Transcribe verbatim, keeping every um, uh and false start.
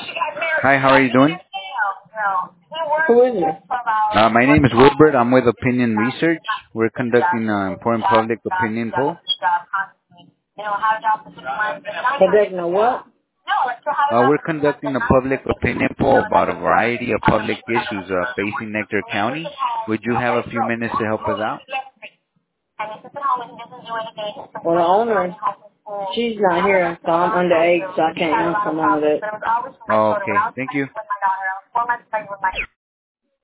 Hi, how are you doing? Who is it? Uh, my name is Wilbert. I'm with Opinion Research. We're conducting an important public opinion poll. Protecting a what? Uh, we're conducting a public opinion poll about a variety of public issues uh, facing Nectar County. Would you have a few minutes to help us out? Well, the owner, she's not here, so I'm underage, so I can't answer none of that. Oh, okay. Thank you.